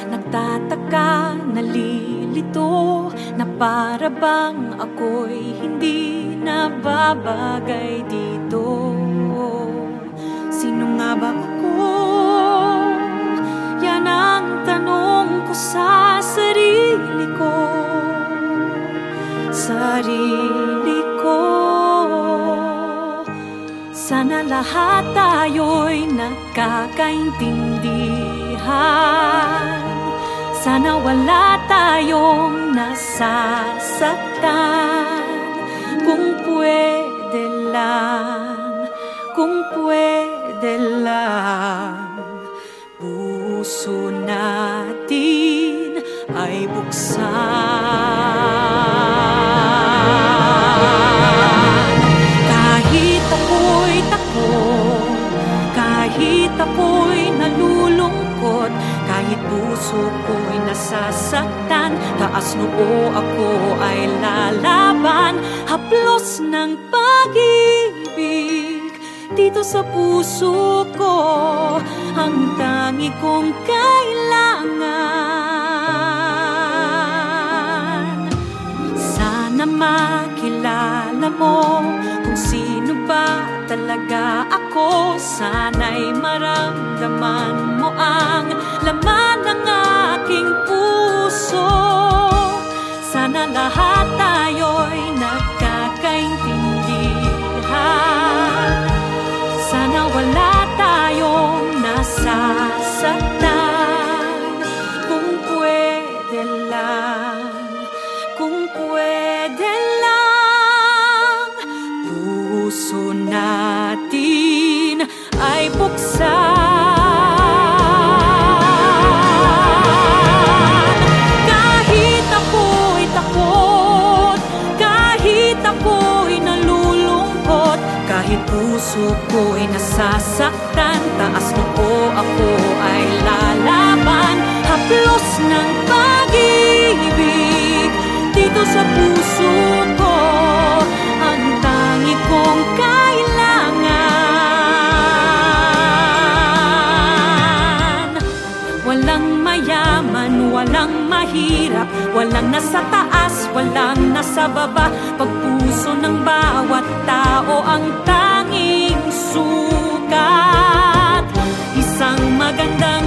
Nagtataka, nalilito, na para bang ako'y hindi nababagay dito. Sino nga ba ako? Yan ang tanong ko sa sarili ko. Sarili ko. Sana lahat tayo'y nagkakaintindihan. Sana wala tayong nasasaktan. Kung pwede lang, kung pwede lang, puso natin ay buksan. Kahit ako'y takot, kahit ako'y nalulungkot, kahit puso ko'y nasasaktan, taas noo ako ay lalaban. Haplos ng pag-ibig dito sa puso ko, ang tangi kong kailangan. Sana makilala mo kung sino ba talaga ako. Sana'y maramdaman mo ang laman ng aking puso. Sana lahat tayo'y nagkakaintindihan. Sana wala tayong nasasaktan. Kung pwede lang, kung pwede lang, puso natin ay buksan. Kahit ako'y takot, kahit ako'y nalulungkot, kahit puso ko'y nasasaktan, taas noo ako ay lalaban. Haplos ng pag-ibig dito sa puso ko, ang tangi kong kailangan. Walang mayaman, walang mahirap, walang nasa taas, walang nasa baba. Pagpuso ng bawat tao ang tanging sukat. Isang magandang